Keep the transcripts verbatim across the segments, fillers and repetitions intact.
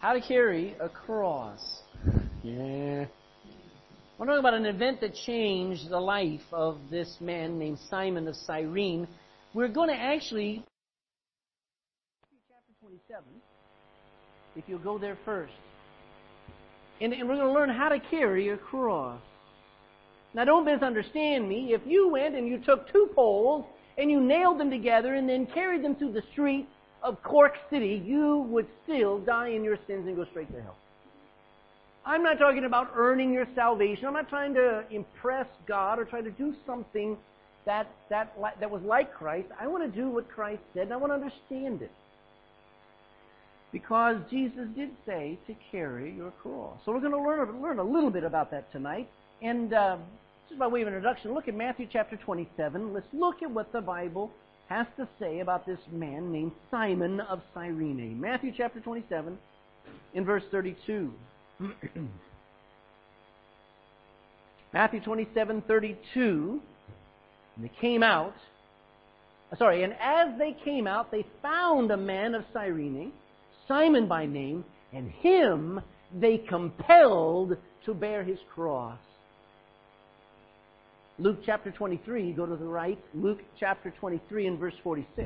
How to carry a cross. Yeah. We're talking about an event that changed the life of this man named Simon of Cyrene. We're going to actually, chapter twenty-seven, if you'll go there first. And, and we're going to learn how to carry a cross. Now don't misunderstand me. If you went and you took two poles and you nailed them together and then carried them through the street of Cork City, you would still die in your sins and go straight to hell. I'm not talking about earning your salvation. I'm not trying to impress God or try to do something that that that was like Christ. I want to do what Christ said, and I want to understand it. Because Jesus did say to carry your cross. So we're going to learn, learn a little bit about that tonight. And uh, just by way of introduction, look at Matthew chapter twenty-seven. Let's look at what the Bible has to say about this man named Simon of Cyrene. Matthew chapter twenty-seven, in verse thirty-two. Matthew twenty-seven, thirty-two. And they came out. Sorry, and as they came out, they found a man of Cyrene, Simon by name, and him they compelled to bear his cross. Luke chapter twenty-three, go to the right. Luke chapter twenty-three and verse forty-six.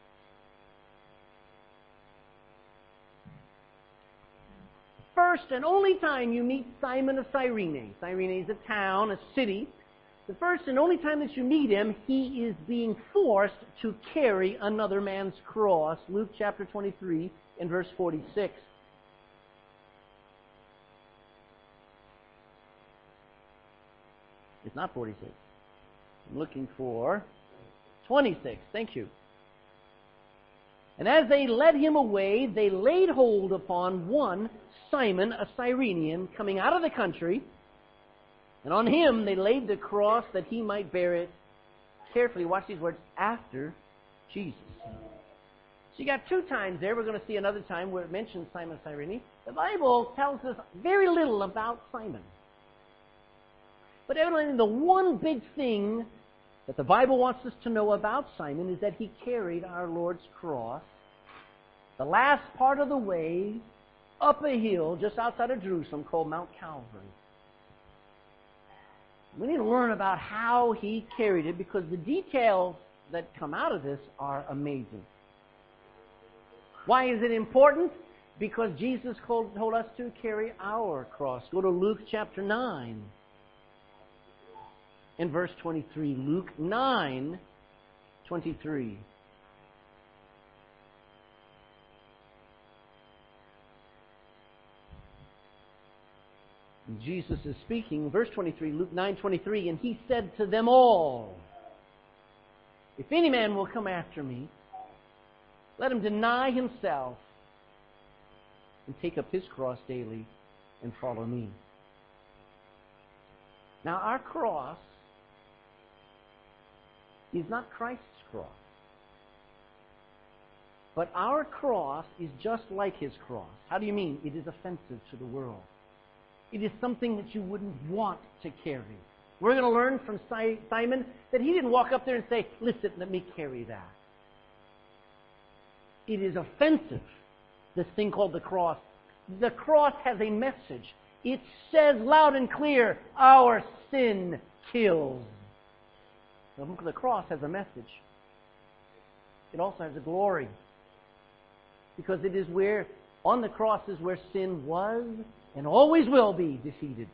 First and only time you meet Simon of Cyrene. Cyrene is a town, a city. The first and only time that you meet him, he is being forced to carry another man's cross. Luke chapter twenty-three and verse forty-six. It's not forty-six. I'm looking for twenty-six. Thank you. And as they led him away, they laid hold upon one, Simon, a Cyrenian, coming out of the country, and on him they laid the cross that he might bear it carefully. Watch these words, after Jesus. So you got two times there. We're going to see another time where it mentions Simon of Cyrene. The Bible tells us very little about Simon. But evidently the one big thing that the Bible wants us to know about Simon is that he carried our Lord's cross the last part of the way up a hill just outside of Jerusalem called Mount Calvary. We need to learn about how he carried it because the details that come out of this are amazing. Why is it important? Because Jesus told us to carry our cross. Go to Luke chapter nine. In verse twenty-three, Luke nine, twenty-three. Jesus is speaking, verse twenty-three, Luke nine, twenty-three, and he said to them all, if any man will come after me, let him deny himself and take up his cross daily and follow me. Now our cross is not Christ's cross. But our cross is just like his cross. How do you mean? It is offensive to the world. It is something that you wouldn't want to carry. We're going to learn from Simon that he didn't walk up there and say, listen, let me carry that. It is offensive, this thing called the cross. The cross has a message. It says loud and clear, our sin kills. The cross has a message. It also has a glory. Because it is where, on the cross is where sin was and always will be defeated.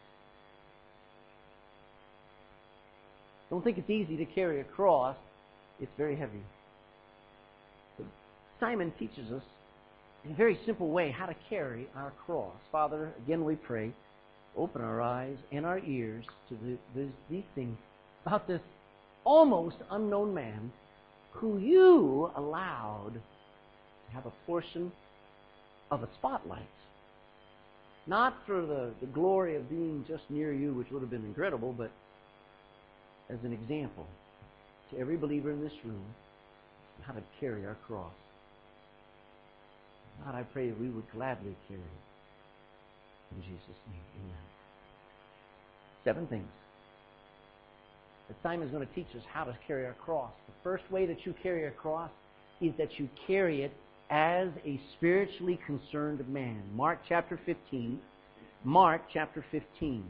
Don't think it's easy to carry a cross. It's very heavy. But Simon teaches us in a very simple way how to carry our cross. Father, again we pray, open our eyes and our ears to the, this, these things about this almost unknown man who you allowed to have a portion of a spotlight. Not for the, the glory of being just near you, which would have been incredible, but as an example to every believer in this room how to carry our cross. God, I pray that we would gladly carry it. In Jesus' name, amen. Seven things that Simon's going to teach us how to carry our cross. The first way that you carry a cross is that you carry it as a spiritually concerned man. Mark chapter fifteen. Mark chapter fifteen.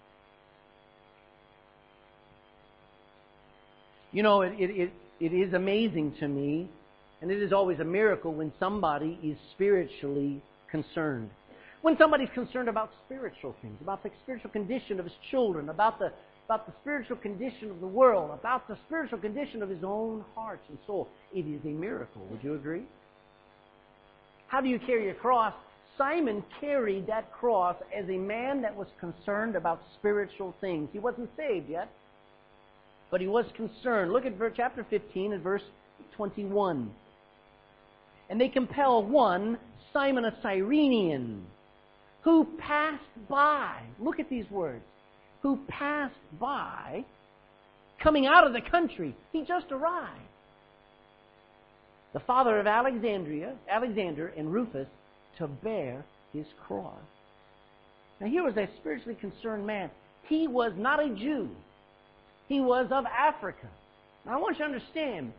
You know, it, it, it, it is amazing to me, and it is always a miracle when somebody is spiritually concerned. When somebody's concerned about spiritual things, about the spiritual condition of his children, about the, about the spiritual condition of the world, about the spiritual condition of his own heart and soul, it is a miracle. Would you agree? How do you carry a cross? Simon carried that cross as a man that was concerned about spiritual things. He wasn't saved yet, but he was concerned. Look at chapter fifteen and verse twenty-one. And they compel one, Simon a Cyrenian, who passed by. Look at these words. Who passed by, coming out of the country. He just arrived. The father of Alexandria, Alexander and Rufus, to bear his cross. Now here was a spiritually concerned man. He was not a Jew. He was of Africa. Now I want you to understand,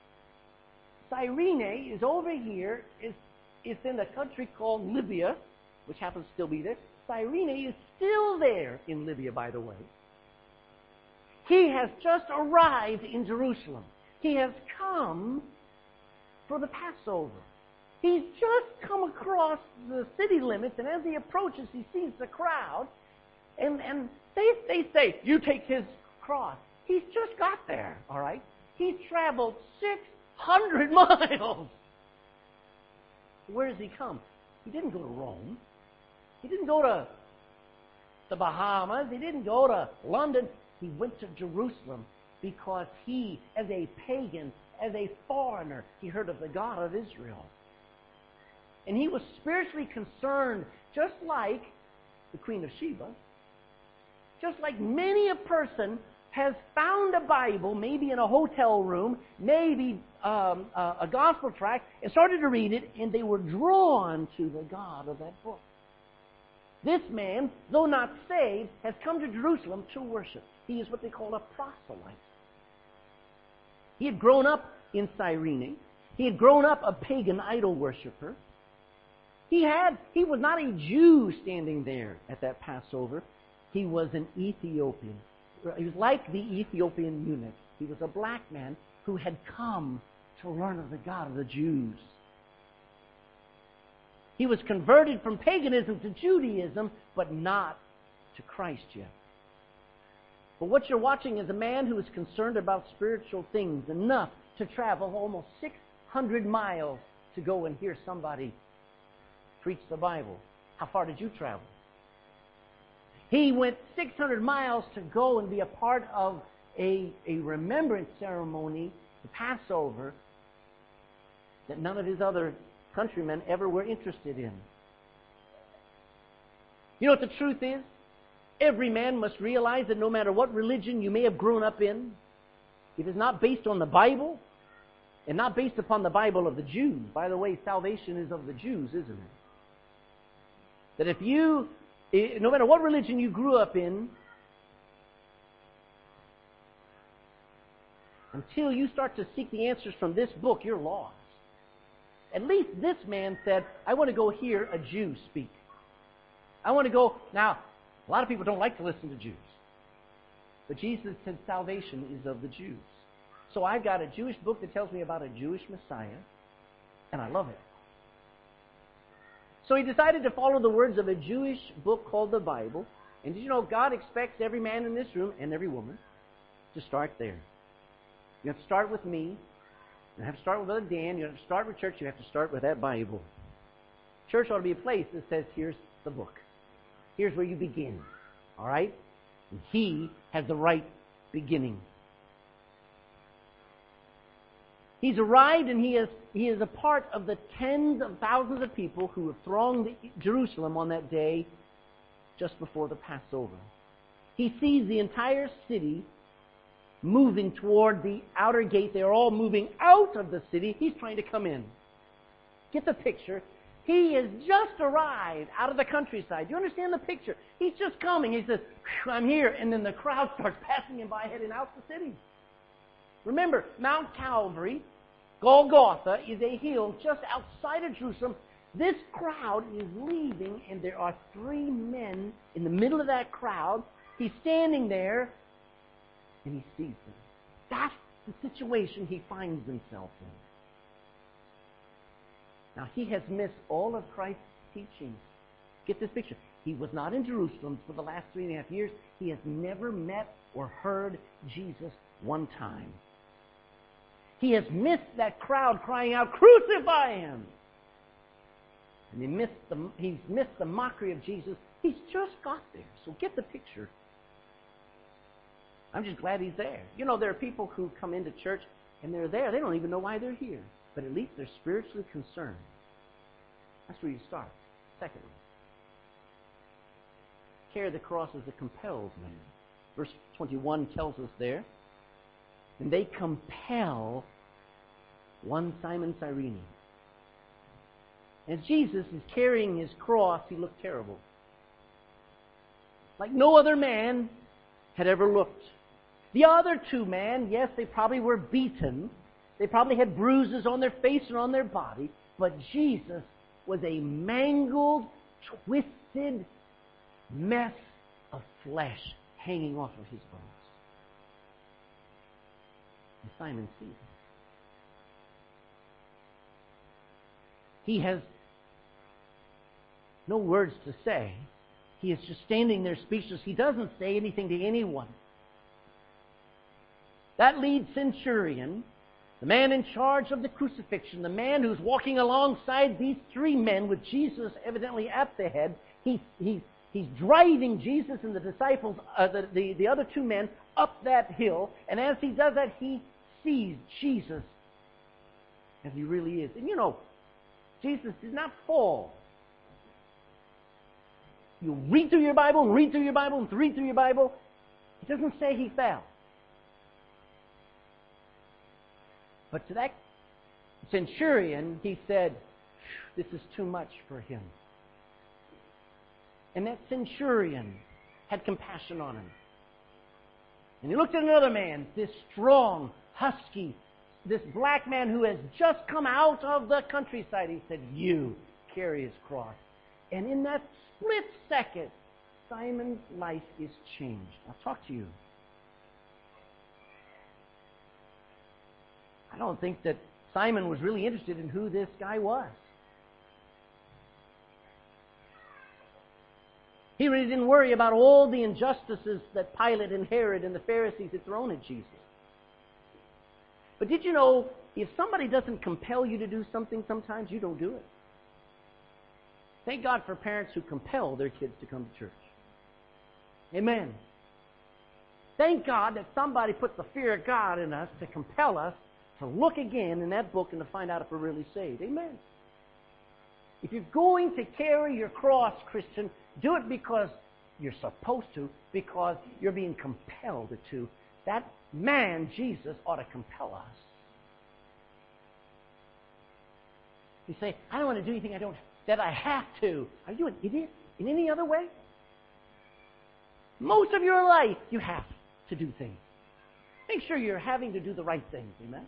Cyrene is over here. It's, it's in a country called Libya, which happens to still be there. Cyrene is still there in Libya, by the way. He has just arrived in Jerusalem. He has come for the Passover. He's just come across the city limits, and as he approaches, he sees the crowd, and, and they, they say, you take his cross. He's just got there, all right? He's traveled six hundred miles. Where does he come? He didn't go to Rome. He didn't go to the Bahamas. He didn't go to London. He went to Jerusalem because he, as a pagan, as a foreigner, he heard of the God of Israel. And he was spiritually concerned, just like the Queen of Sheba, just like many a person has found a Bible, maybe in a hotel room, maybe um, a, a gospel tract, and started to read it, and they were drawn to the God of that book. This man, though not saved, has come to Jerusalem to worship. He is what they call a proselyte. He had grown up in Cyrene. He had grown up a pagan idol worshiper. He had, he was not a Jew standing there at that Passover. He was an Ethiopian. He was like the Ethiopian eunuch. He was a black man who had come to learn of the God of the Jews. He was converted from paganism to Judaism, but not to Christ yet. But what you're watching is a man who is concerned about spiritual things enough to travel almost six hundred miles to go and hear somebody preach the Bible. How far did you travel? He went six hundred miles to go and be a part of a, a remembrance ceremony, the Passover, that none of his other countrymen ever were interested in. You know what the truth is? Every man must realize that no matter what religion you may have grown up in, if it's not based on the Bible, and not based upon the Bible of the Jews. By the way, salvation is of the Jews, isn't it? That if you, no matter what religion you grew up in, until you start to seek the answers from this book, you're lost. At least this man said, I want to go hear a Jew speak. I want to go... Now, a lot of people don't like to listen to Jews. But Jesus said salvation is of the Jews. So I've got a Jewish book that tells me about a Jewish Messiah, and I love it. So he decided to follow the words of a Jewish book called the Bible. And did you know God expects every man in this room and every woman to start there? You have to start with me. You have to start with Brother Dan. You have to start with church. You have to start with that Bible. Church ought to be a place that says, here's the book. Here's where you begin. All right? And he has the right beginning. He's arrived and he is, he is a part of the tens of thousands of people who have thronged Jerusalem on that day just before the Passover. He sees the entire city moving toward the outer gate. They're all moving out of the city. He's trying to come in. Get the picture. He has just arrived out of the countryside. Do you understand the picture? He's just coming. He says, I'm here. And then the crowd starts passing him by heading out the city. Remember, Mount Calvary Golgotha is a hill just outside of Jerusalem. This crowd is leaving, and there are three men in the middle of that crowd. He's standing there, and he sees them. That's the situation he finds himself in. Now, he has missed all of Christ's teachings. Get this picture. He was not in Jerusalem for the last three and a half years. He has never met or heard Jesus one time. He has missed that crowd crying out, "Crucify him!" And he missed the, he's missed the mockery of Jesus. He's just got there. So get the picture. I'm just glad he's there. You know, there are people who come into church and they're there. They don't even know why they're here. But at least they're spiritually concerned. That's where you start. Secondly, carry the cross as a compelled man. Verse twenty-one tells us there, and they compel one Simon Cyrene. As Jesus is carrying his cross, he looked terrible. Like no other man had ever looked. The other two men, yes, they probably were beaten. They probably had bruises on their face and on their body. But Jesus was a mangled, twisted mess of flesh hanging off of his bones. And Simon sees it. He has no words to say. He is just standing there speechless. He doesn't say anything to anyone. That lead centurion, the man in charge of the crucifixion, the man who's walking alongside these three men with Jesus evidently at the head, he, he, he's driving Jesus and the disciples, uh, the, the, the other two men, up that hill. And as he does that, he sees Jesus as he really is. And you know, Jesus did not fall. You read through your Bible and read through your Bible and read through your Bible. It doesn't say he fell. But to that centurion, he said, "This is too much for him." And that centurion had compassion on him. And he looked at another man, this strong, husky, this black man who has just come out of the countryside. He said, "You carry his cross." And in that split second, Simon's life is changed. I'll talk to you. I don't think that Simon was really interested in who this guy was. He really didn't worry about all the injustices that Pilate and Herod and the Pharisees had thrown at Jesus. But did you know, if somebody doesn't compel you to do something, sometimes you don't do it. Thank God for parents who compel their kids to come to church. Amen. Thank God that somebody put the fear of God in us to compel us to look again in that book and to find out if we're really saved. Amen. If you're going to carry your cross, Christian, do it because you're supposed to, because you're being compelled to. That man, Jesus, ought to compel us. You say, "I don't want to do anything I don't that I have to." Are you an idiot in any other way? Most of your life, you have to do things. Make sure you're having to do the right things. Amen?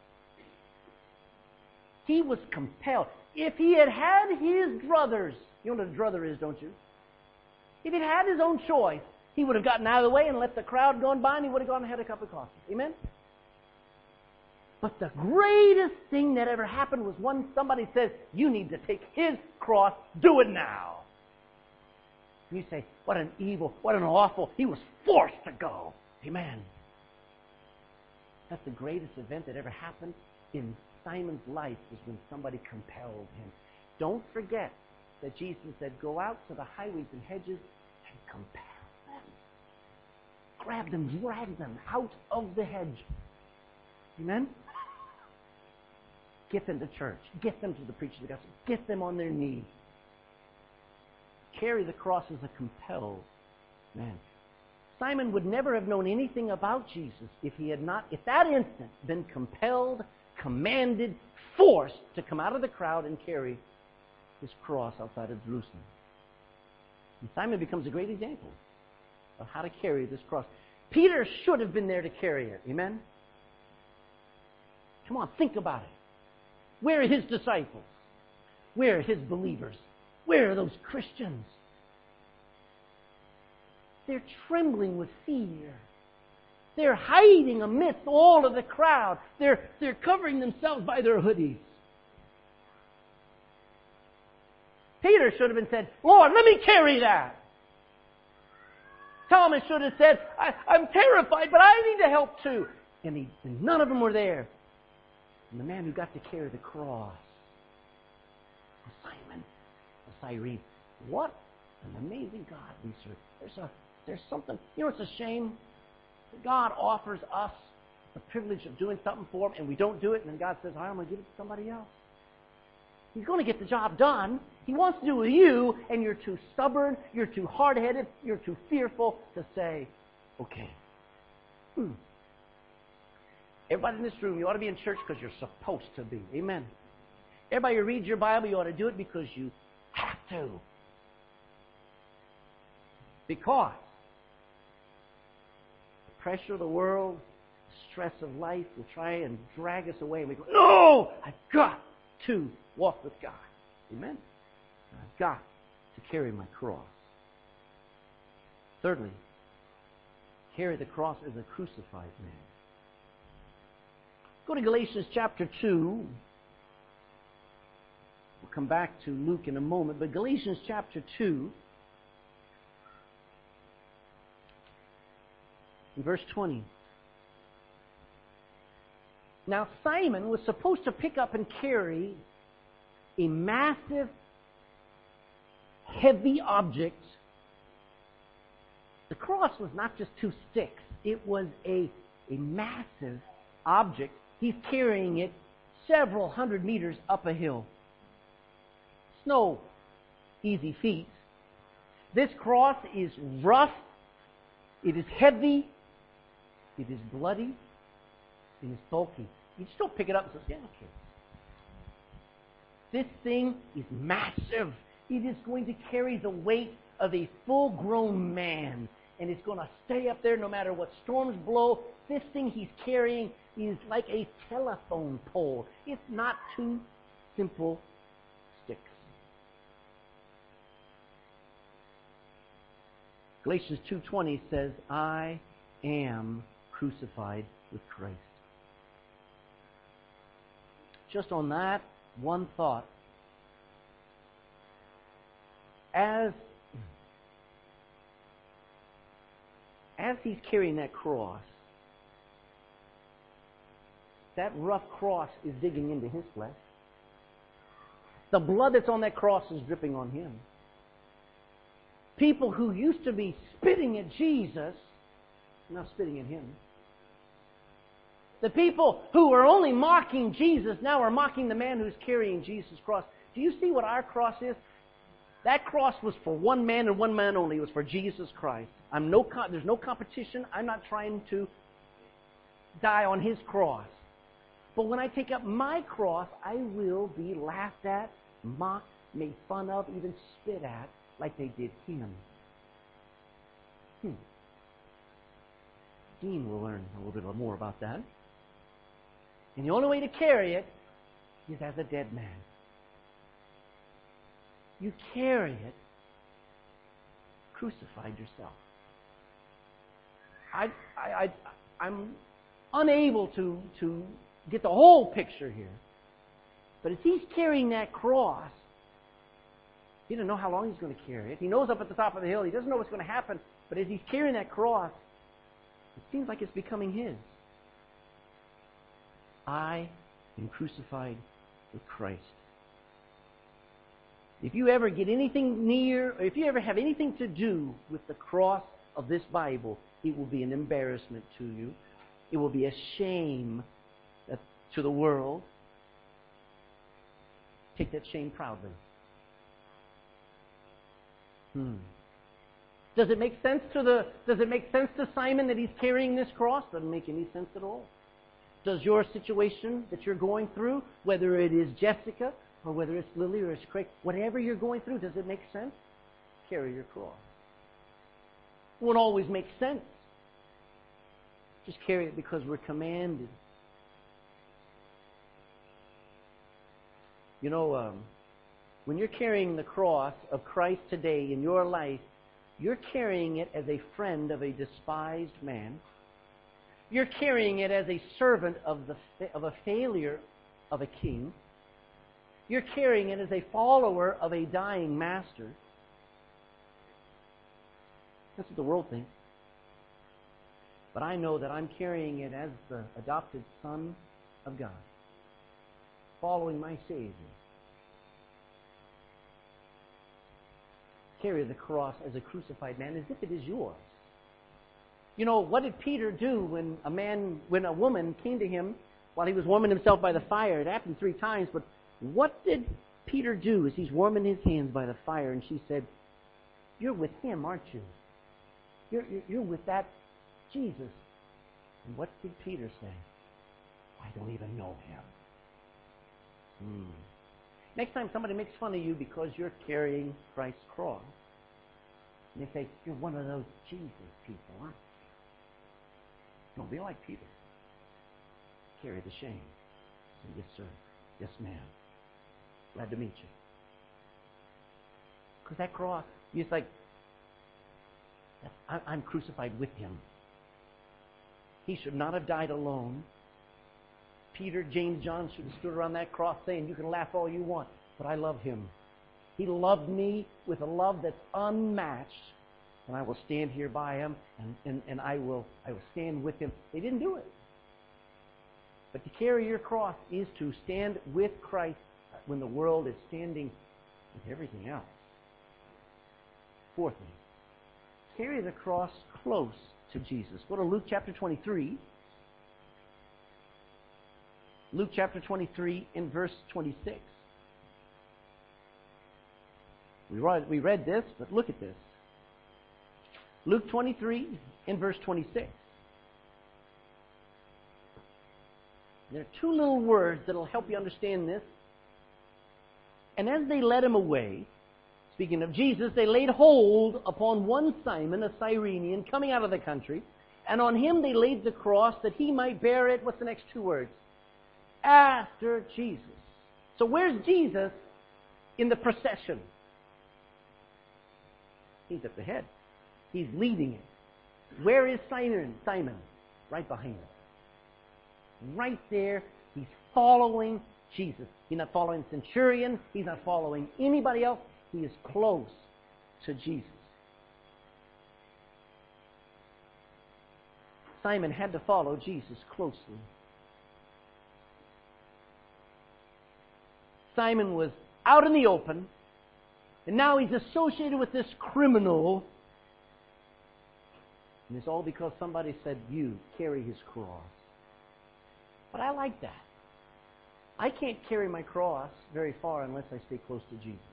He was compelled. If he had had his druthers, you know what a druther is, don't you? If he'd had his own choice, he would have gotten out of the way and let the crowd go by, and he would have gone and had a cup of coffee. Amen? But the greatest thing that ever happened was when somebody says, "You need to take his cross, do it now." And you say, "What an evil, what an awful," he was forced to go. Amen. That's the greatest event that ever happened in Simon's life, was when somebody compelled him. Don't forget that Jesus said, "Go out to the highways and hedges and compel them." Grab them, drag them out of the hedge. Amen? Get them to church. Get them to the preaching of the gospel. Get them on their knees. Carry the cross as a compelled man. Simon would never have known anything about Jesus if he had not, at that instant, been compelled, commanded, forced to come out of the crowd and carry his cross outside of Jerusalem. And Simon becomes a great example of how to carry this cross. Peter should have been there to carry it. Amen? Come on, think about it. Where are His disciples? Where are His believers? Where are those Christians? They're trembling with fear. They're hiding amidst all of the crowd. They're, they're covering themselves by their hoodies. Peter should have been said, Lord, let me carry that. Thomas should have said, I, I'm terrified, but I need to help too. And, he, and none of them were there. And the man who got to carry the cross was Simon of Cyrene. What an amazing God we serve. There's, a, there's something, you know, it's a shame. God offers us the privilege of doing something for Him, and we don't do it, and then God says, I'm going to give it to somebody else. He's going to get the job done. He wants to do it with you, and you're too stubborn, you're too hard-headed, you're too fearful to say, okay. Hmm. Everybody in this room, you ought to be in church because you're supposed to be. Amen. Everybody who reads your Bible, you ought to do it because you have to. Because the pressure of the world, the stress of life will try and drag us away. And we go, no, I've got to walk with God. Amen. I've got to carry my cross. Thirdly, carry the cross as a crucified man. Go to Galatians chapter two. We'll come back to Luke in a moment, but Galatians chapter two, in verse twenty. Now Simon was supposed to pick up and carry a massive, heavy object. The cross was not just two sticks. It was a, a massive object. He's carrying it several hundred meters up a hill. It's no easy feat. This cross is rough. It is heavy. It is bloody. It is bulky. You just don't pick it up and say, yeah, okay. This thing is massive. It is going to carry the weight of a full-grown man. And it's going to stay up there no matter what storms blow. This thing he's carrying is like a telephone pole. It's not two simple sticks. Galatians two twenty says, I am crucified with Christ. Just on that one thought, as as he's carrying that cross, that rough cross is digging into his flesh. The blood that's on that cross is dripping on him. People who used to be spitting at Jesus are now spitting at him. The people who were only mocking Jesus now are mocking the man who's carrying Jesus' cross. Do you see what our cross is? That cross was for one man and one man only. It was for Jesus Christ. I'm no. There's no competition. I'm not trying to die on His cross. But when I take up my cross, I will be laughed at, mocked, made fun of, even spit at, like they did him. Hmm. Dean will learn a little bit more about that. And the only way to carry it is as a dead man. You carry it crucified yourself. I, I, I, I'm unable to, to get the whole picture here. But as he's carrying that cross, he doesn't know how long he's going to carry it. He knows up at the top of the hill. He doesn't know what's going to happen. But as he's carrying that cross, it seems like it's becoming his. I am crucified with Christ. If you ever get anything near, or if you ever have anything to do with the cross of this Bible, it will be an embarrassment to you. It will be a shame to the world. Take that shame proudly. Hmm. Does it make sense to the? Does it make sense to Simon that he's carrying this cross? Doesn't make any sense at all. Does your situation that you're going through, whether it is Jessica or whether it's Lily or it's Craig, whatever you're going through, does it make sense? Carry your cross. It won't always make sense. Just carry it because we're commanded. You know, um, when you're carrying the cross of Christ today in your life, you're carrying it as a friend of a despised man. You're carrying it as a servant of the of a failure of a king. You're carrying it as a follower of a dying master. That's what the world thinks. But I know that I'm carrying it as the adopted Son of God, following my Savior. Carry the cross as a crucified man as if it is yours. You know, what did Peter do when a man, when a woman came to him while he was warming himself by the fire? It happened three times, but what did Peter do as he's warming his hands by the fire? And she said, "You're with him, aren't you? You're, you're, you're with that Jesus." And what did Peter say? "I don't even know him." Hmm. Next time somebody makes fun of you because you're carrying Christ's cross, and they say, "You're one of those Jesus people, aren't you?" Don't be like Peter. Carry the shame. Say, "Yes, sir. Yes, ma'am. Glad to meet you." Because that cross, it's like, I'm crucified with him. He should not have died alone. Peter, James, John should have stood around that cross saying, "You can laugh all you want, but I love him. He loved me with a love that's unmatched, and I will stand here by him, and, and, and I will I will stand with him." They didn't do it. But to carry your cross is to stand with Christ when the world is standing with everything else. Fourthly, carry the cross close to Jesus. Go to Luke chapter twenty-three. Luke chapter twenty-three in verse twenty-six. We read, we read this, but look at this. Luke twenty-three in verse twenty-six. There are two little words that will help you understand this. "And as they led him away," speaking of Jesus, "they laid hold upon one Simon, a Cyrenian, coming out of the country, and on him they laid the cross that he might bear it." What's the next two words? After Jesus. So where's Jesus in the procession? He's at the head. He's leading it. Where is Simon? Simon, right behind him. Right there, he's following Jesus. He's not following the centurion. He's not following anybody else. He is close to Jesus. Simon had to follow Jesus closely. Simon was out in the open, and now he's associated with this criminal. And it's all because somebody said, "You carry his cross." But I like that. I can't carry my cross very far unless I stay close to Jesus.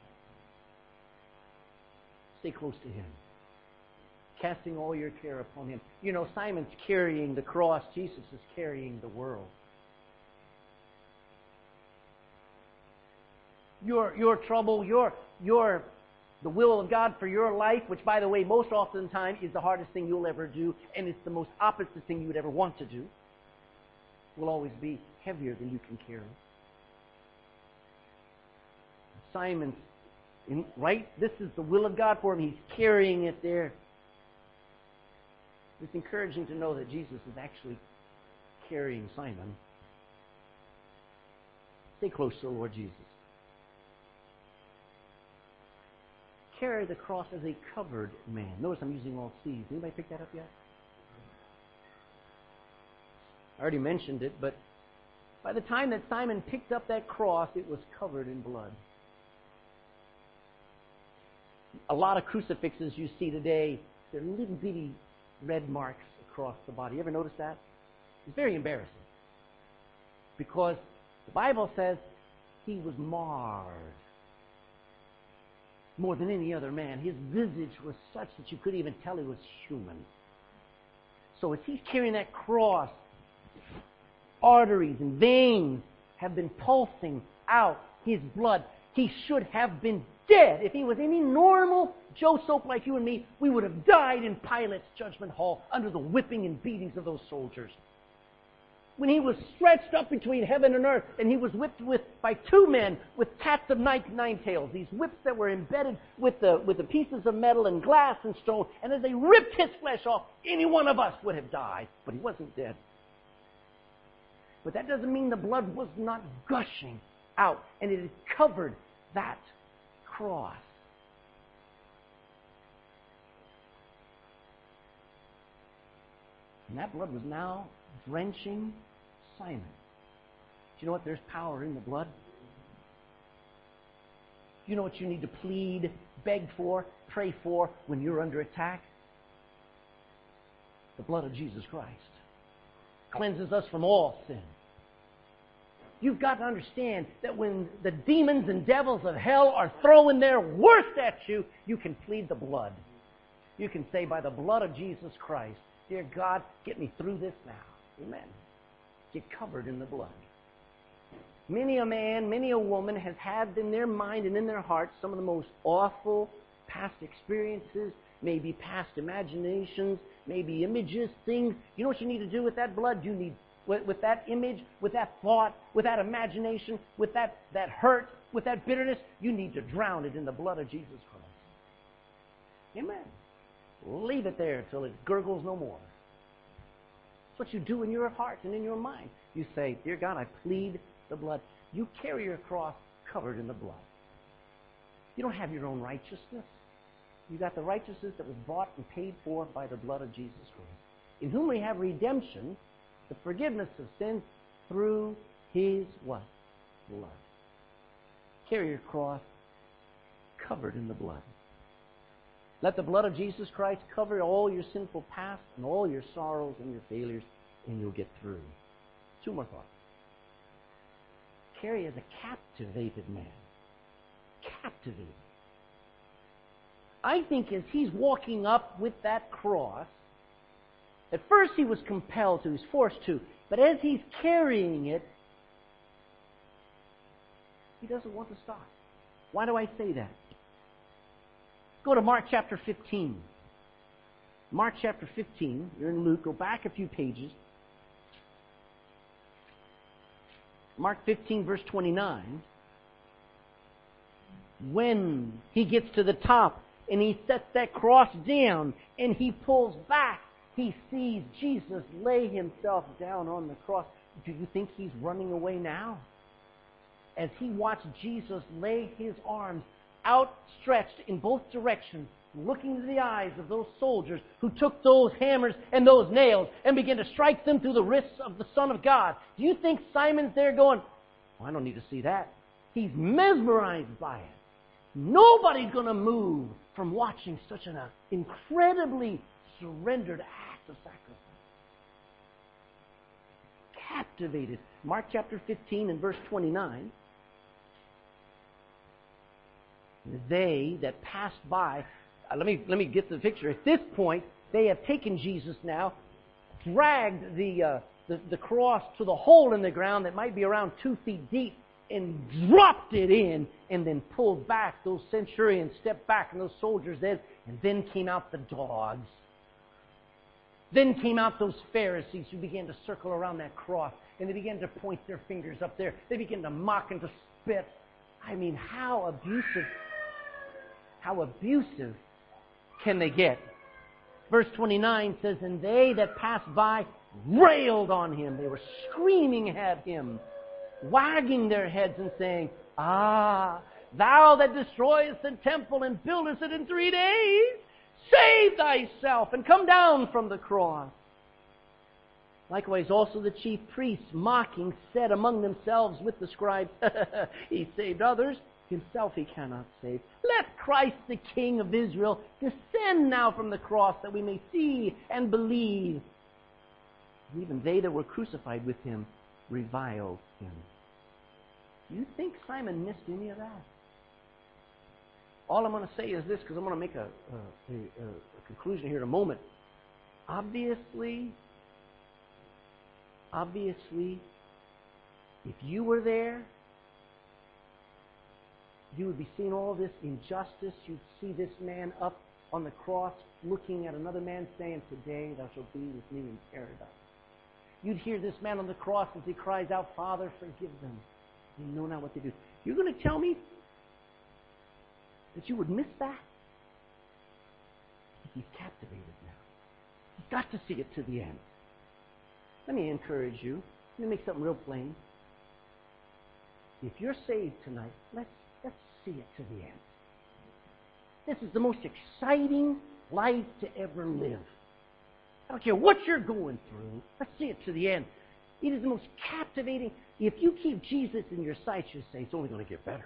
Stay close to him. Casting all your care upon him. You know, Simon's carrying the cross. Jesus is carrying the world. Your, your trouble, your, your, the will of God for your life, which, by the way, most oftentimes is the hardest thing you'll ever do, and it's the most opposite thing you would ever want to do, will always be heavier than you can carry. Simon's, in, right? This is the will of God for him. He's carrying it there. It's encouraging to know that Jesus is actually carrying Simon. Stay close to the Lord Jesus. Carry the cross as a covered man. Notice I'm using all C's. Anybody pick that up yet? I already mentioned it, but by the time that Simon picked up that cross, it was covered in blood. A lot of crucifixes you see today, they're little bitty red marks across the body. You ever notice that? It's very embarrassing. Because the Bible says he was marred more than any other man. His visage was such that you couldn't even tell he was human. So as he's carrying that cross, arteries and veins have been pulsing out his blood. He should have been dead. If he was any normal Joe Soap like you and me, we would have died in Pilate's judgment hall under the whipping and beatings of those soldiers. when he was stretched up between heaven and earth, and he was whipped with by two men with cats of nine, nine tails, these whips that were embedded with the, with the pieces of metal and glass and stone, and as they ripped his flesh off, any one of us would have died, but he wasn't dead. But that doesn't mean the blood was not gushing out, and it had covered that cross. And that blood was now drenching Simon. Do you know what? There's power in the blood. Do you know what you need to plead, beg for, pray for when you're under attack? The blood of Jesus Christ cleanses us from all sin. You've got to understand that when the demons and devils of hell are throwing their worst at you, you can plead the blood. You can say, by the blood of Jesus Christ, dear God, get me through this now. Amen. Get covered in the blood. Many a man, many a woman has had in their mind and in their heart some of the most awful past experiences, maybe past imaginations, maybe images, things. You know what you need to do with that blood? You need, with, with that image, with that thought, with that imagination, with that, that hurt, with that bitterness, you need to drown it in the blood of Jesus Christ. Amen. Leave it there till it gurgles no more. That's what you do in your heart and in your mind. You say, dear God, I plead the blood. You carry your cross covered in the blood. You don't have your own righteousness. You got the righteousness that was bought and paid for by the blood of Jesus Christ, in whom we have redemption, the forgiveness of sins through His what? Blood. Carry your cross covered in the blood. Let the blood of Jesus Christ cover all your sinful past and all your sorrows and your failures, and you'll get through. Two more thoughts. Carry as a captivated man. Captivated. I think as he's walking up with that cross, at first he was compelled to, he was forced to, but as he's carrying it, he doesn't want to stop. Why do I say that? Go to Mark chapter fifteen. Mark chapter fifteen. You're in Luke. Go back a few pages. Mark fifteen, verse twenty-nine. When he gets to the top and he sets that cross down and he pulls back, he sees Jesus lay himself down on the cross. Do you think he's running away now? As he watched Jesus lay his arms outstretched in both directions, looking into the eyes of those soldiers who took those hammers and those nails and began to strike them through the wrists of the Son of God. Do you think Simon's there going, oh, I don't need to see that? He's mesmerized by it. Nobody's going to move from watching such an incredibly surrendered act of sacrifice. Captivated. Mark chapter fifteen and verse twenty-nine. They that passed by, uh, let me let me get to the picture. At this point, they have taken Jesus now, dragged the, uh, the the cross to the hole in the ground that might be around two feet deep, and dropped it in, and then pulled back. Those centurions stepped back, and those soldiers then, and then came out the dogs. Then came out those Pharisees who began to circle around that cross, and they began to point their fingers up there. They began to mock and to spit. I mean, how abusive, how abusive can they get? Verse twenty-nine says, and they that passed by railed on him. They were screaming at him, wagging their heads and saying, ah, thou that destroyest the temple and buildest it in three days, save thyself and come down from the cross. Likewise also the chief priests, mocking, said among themselves with the scribes, he saved others, himself he cannot save. Let Christ the King of Israel descend now from the cross, that we may see and believe. And even they that were crucified with him reviled him. Do you think Simon missed any of that? All I'm going to say is this, because I'm going to make a, a, a, a conclusion here in a moment. Obviously, obviously, if you were there, you would be seeing all this injustice. You'd see this man up on the cross looking at another man saying, today thou shalt be with me in paradise. you'd hear this man on the cross as he cries out, Father, forgive them. They know not what they do. You're going to tell me that you would miss that? He's captivated now. He's got to see it to the end. Let me encourage you. Let me make something real plain. If you're saved tonight, let's, let's see it to the end. This is the most exciting life to ever live. I don't care what you're going through. Let's see it to the end. It is the most captivating. If you keep Jesus in your sights, you say, it's only going to get better.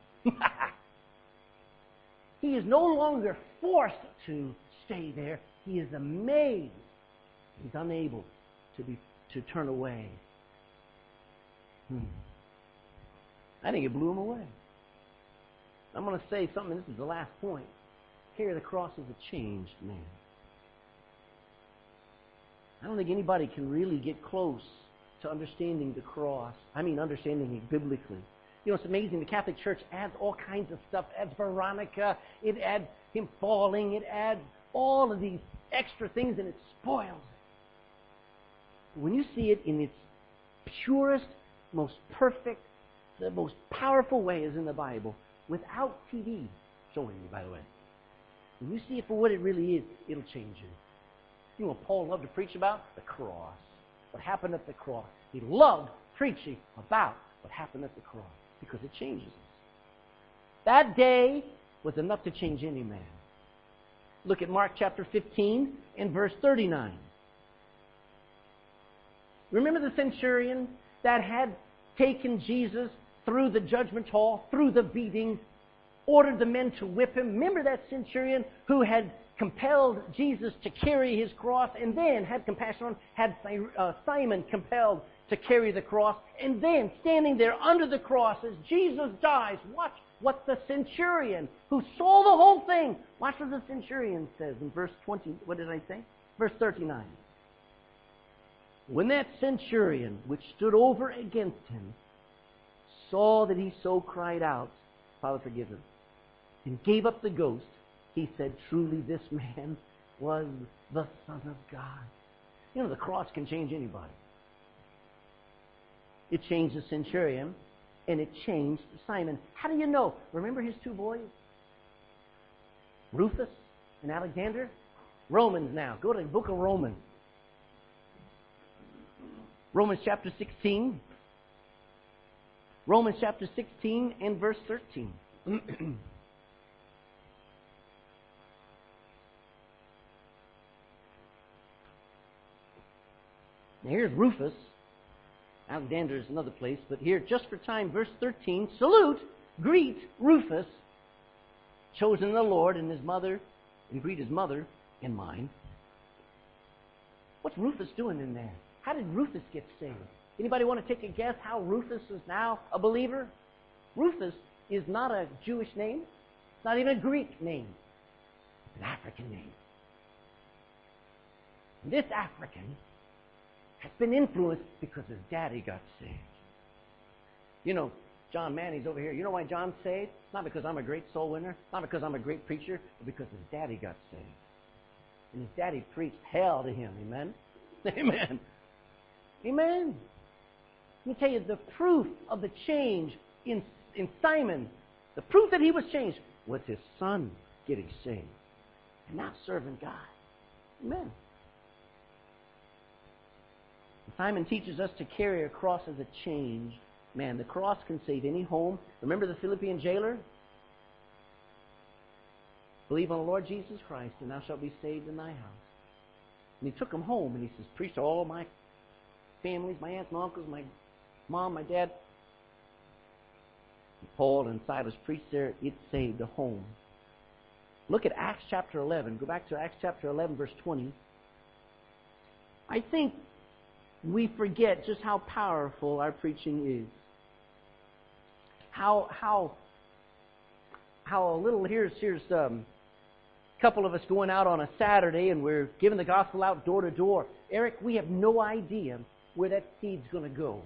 He is no longer forced to stay there. He is amazed. He's unable to be to turn away. Hmm. I think it blew him away. I'm going to say something. This is the last point. Carry the cross as a changed man. I don't think anybody can really get close to understanding the cross. I mean, understanding it biblically. You know, it's amazing. The Catholic Church adds all kinds of stuff. Adds Veronica. It adds him falling. It adds all of these extra things, and it spoils it. When you see it in its purest, most perfect, the most powerful way is in the Bible, without T V showing you, by the way. When you see it for what it really is, it'll change you. You know what Paul loved to preach about? The cross. What happened at the cross. He loved preaching about what happened at the cross because it changes us. That day was enough to change any man. Look at Mark chapter fifteen and verse thirty-nine. Remember the centurion that had taken Jesus through the judgment hall, through the beatings, ordered the men to whip him? Remember that centurion who had compelled Jesus to carry his cross and then had compassion on, had uh, Simon compelled to carry the cross, and then standing there under the cross as Jesus dies, watch what the centurion who saw the whole thing, watch what the centurion says in verse twenty, what did I say? Verse thirty-nine. When that centurion, which stood over against him, saw that he so cried out, Father, forgive him, and gave up the ghost, he said, truly this man was the Son of God. You know, the cross can change anybody. It changed the centurion, and it changed Simon. How do you know? Remember his two boys? Rufus and Alexander? Romans now. Go to the book of Romans. Romans chapter sixteen. Romans chapter sixteen and verse thirteen. Now here's Rufus. Alexander is another place, but here, just for time, verse thirteen, salute, greet Rufus, chosen of the Lord, and his mother, and greet his mother and mine. What's Rufus doing in there? How did Rufus get saved? Anybody want to take a guess how Rufus is now a believer? Rufus is not a Jewish name. It's not even a Greek name. It's an African name. This African has been influenced because his daddy got saved. You know, John Manny's over here. You know why John's saved? Not because I'm a great soul winner, not because I'm a great preacher, but because his daddy got saved. And his daddy preached hell to him. Amen? Amen. Amen. Let me tell you, the proof of the change in, in Simon, the proof that he was changed, was his son getting saved and now serving God. Amen. Simon teaches us to carry a cross as a changed man. The cross can save any home. Remember the Philippian jailer? Believe on the Lord Jesus Christ, and thou shalt be saved in thy house. And he took him home, and he says, preach to all my families, my aunts, my uncles, my mom, my dad. And Paul and Silas preached there. It saved a home. Look at Acts chapter eleven. Go back to Acts chapter eleven, verse twenty. I think we forget just how powerful our preaching is. How how how a little here's here's um a couple of us going out on a Saturday and we're giving the gospel out door to door. Eric, we have no idea where that seed's going to go.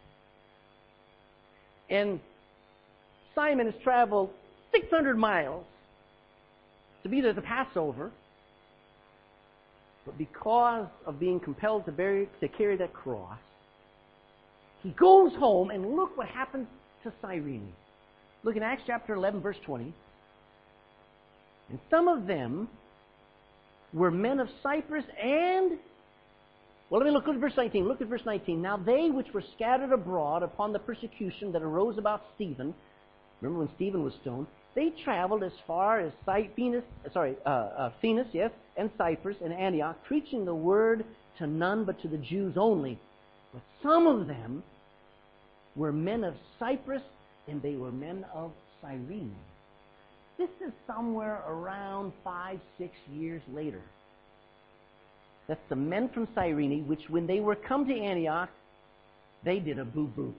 And Simon has traveled six hundred miles to be there at the Passover. But because of being compelled to, bear, to carry that cross, he goes home, and look what happens to Cyrene. Look in Acts chapter eleven, verse twenty. And some of them were men of Cyprus and... Well, let me look at verse nineteen. Look at verse nineteen. Now they which were scattered abroad upon the persecution that arose about Stephen, remember when Stephen was stoned, they traveled as far as Phoenix, sorry, uh, uh, Phoenix, yes, and Cyprus and Antioch, preaching the word to none but to the Jews only. But some of them were men of Cyprus, and they were men of Cyrene. This is somewhere around five, six years later. That's the men from Cyrene, which when they were come to Antioch, they did a boo-boo.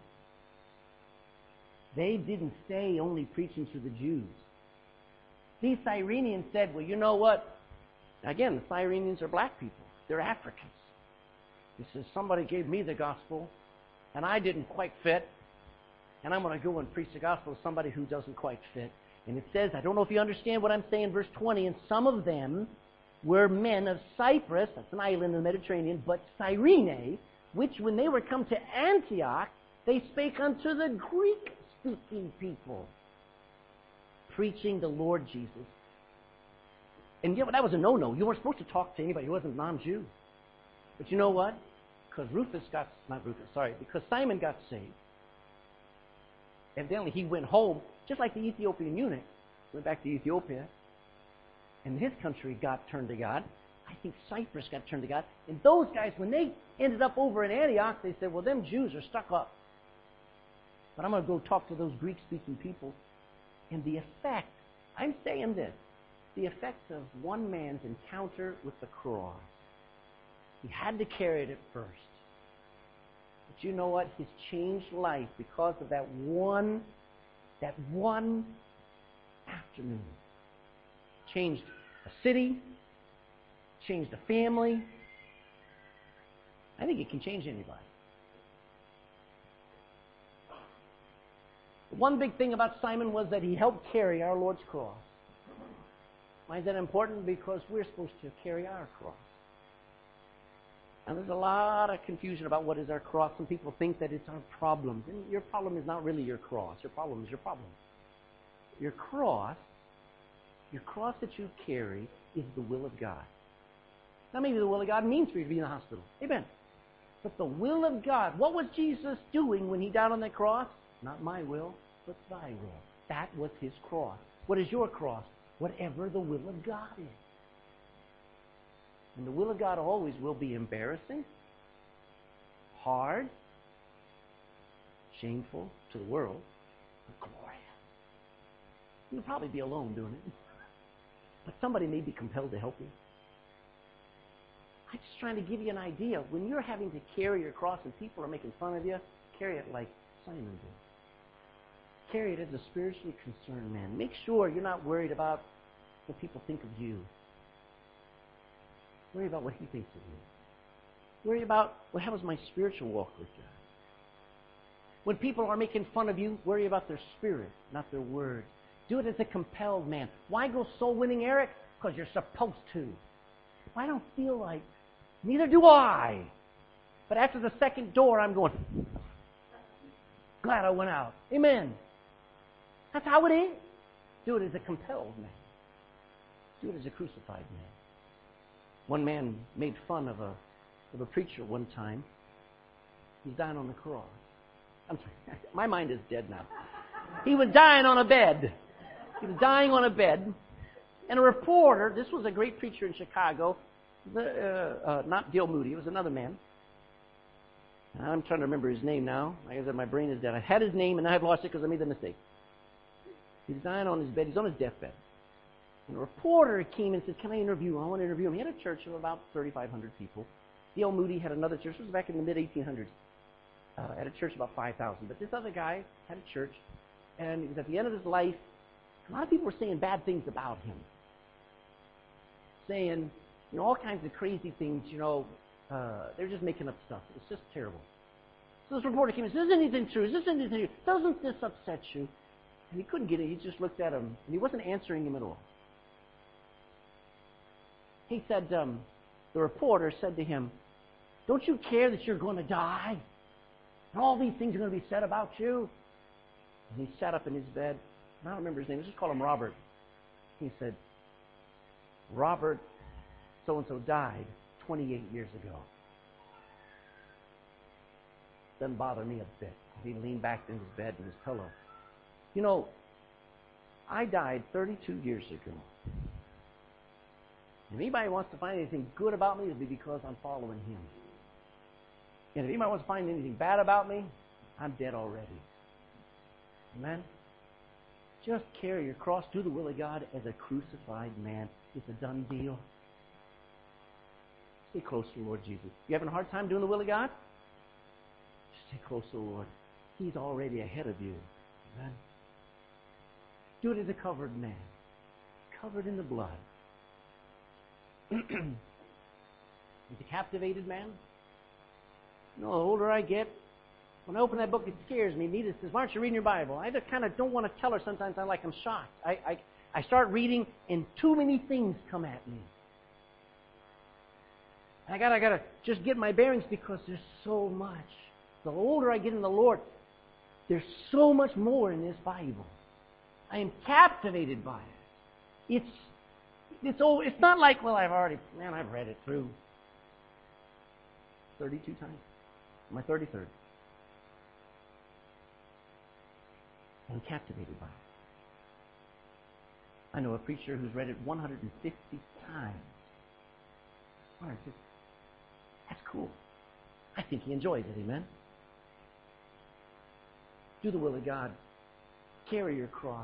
They didn't stay only preaching to the Jews. These Cyrenians said, well, you know what? Again, the Cyrenians are black people. They're Africans. He says, somebody gave me the gospel, and I didn't quite fit, and I'm going to go and preach the gospel to somebody who doesn't quite fit. And it says, I don't know if you understand what I'm saying, verse twenty, and some of them were men of Cyprus, that's an island in the Mediterranean, but Cyrene, which when they were come to Antioch, they spake unto the Greek-speaking people, preaching the Lord Jesus. And you know, that was a no-no. You weren't supposed to talk to anybody who wasn't non-Jew. But you know what? Because Rufus got, not Rufus, sorry, because Simon got saved. Evidently he went home, just like the Ethiopian eunuch, went back to Ethiopia, and his country got turned to God. I think Cyprus got turned to God. And those guys, when they ended up over in Antioch, they said, well, them Jews are stuck up. But I'm going to go talk to those Greek-speaking people. And the effect, I'm saying this, the effect of one man's encounter with the cross. He had to carry it at first. But you know what? His changed life because of that one, that one afternoon. Changed a city, changed a family. I think it can change anybody. One big thing about Simon was that he helped carry our Lord's cross. Why is that important? Because we're supposed to carry our cross. And there's a lot of confusion about what is our cross. Some people think that it's our problems. And your problem is not really your cross. Your problem is your problem. Your cross, your cross that you carry is the will of God. Now maybe the will of God means for you to be in the hospital. Amen. But the will of God, what was Jesus doing when he died on that cross? Not my will, but thy will. That was his cross. What is your cross? Whatever the will of God is. And the will of God always will be embarrassing, hard, shameful to the world, but glorious. You'll probably be alone doing it. But somebody may be compelled to help you. I'm just trying to give you an idea. When you're having to carry your cross and people are making fun of you, carry it like Simon did. Carry it as a spiritually concerned man. Make sure you're not worried about what people think of you. Worry about what he thinks of you. Worry about, well, how is my spiritual walk with God? When people are making fun of you, worry about their spirit, not their words. Do it as a compelled man. Why go soul winning, Eric? Because you're supposed to. If I don't feel like, neither do I. But after the second door, I'm going, glad I went out. Amen. That's how it is. Do it as a compelled man. Do it as a crucified man. One man made fun of a of a preacher one time. He's dying on the cross. I'm sorry, my mind is dead now. He was dying on a bed. He was dying on a bed. And a reporter, this was a great preacher in Chicago, the, uh, uh, not Dale Moody, it was another man. I'm trying to remember his name now. Like I said, my brain is dead. I had his name and I've lost it because I made the mistake. He's dying on his bed. He's on his deathbed. And a reporter came and said, can I interview him? I want to interview him. He had a church of about thirty-five hundred people. Dale Moody had another church. This was back in the mid eighteen hundreds. Uh, had a church of about five thousand. But this other guy had a church, and it was at the end of his life. A lot of people were saying bad things about him. Saying, you know, all kinds of crazy things, you know. Uh, they're just making up stuff. It's just terrible. So this reporter came and said, is anything true? Is this anything true? Doesn't this upset you? And he couldn't get it. He just looked at him, and he wasn't answering him at all. He said, um, The reporter said to him, "Don't you care that you're going to die? And all these things are going to be said about you?" And he sat up in his bed. I don't remember his name. Let's just call him Robert. He said, "Robert so-and-so died twenty-eight years ago. Doesn't bother me a bit." He leaned back in his bed in his pillow. "You know, I died thirty-two years ago. If anybody wants to find anything good about me, it'll be because I'm following him. And if anybody wants to find anything bad about me, I'm dead already." Amen? Just carry your cross, do the will of God as a crucified man. It's a done deal. Stay close to the Lord Jesus. You having a hard time doing the will of God? Just stay close to the Lord. He's already ahead of you. Amen? Do it as a covered man, covered in the blood. As a captivated man, you know, the older I get, when I open that book, it scares me. Nita says, "Why aren't you reading your Bible?" I just kind of don't want to tell her sometimes. I'm like, I'm shocked. I, I, I start reading, and too many things come at me. And I got I got to just get my bearings because there's so much. The older I get in the Lord, there's so much more in this Bible. I am captivated by it. It's It's old. It's not like, well, I've already, man, I've read it through thirty-two times. My thirty-third. I'm captivated by it. I know a preacher who's read it one hundred fifty times. one hundred fifty. That's cool. I think he enjoys it, amen? Do the will of God. Carry your cross.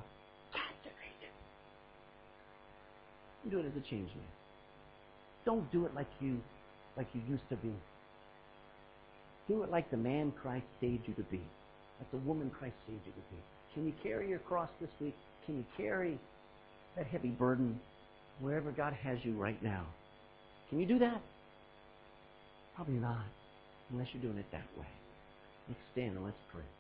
Do it as a change man. Don't do it like you like you used to be. Do it like the man Christ saved you to be. Like the woman Christ saved you to be. Can you carry your cross this week? Can you carry that heavy burden wherever God has you right now? Can you do that? Probably not, unless you're doing it that way. Let's stand and let's pray.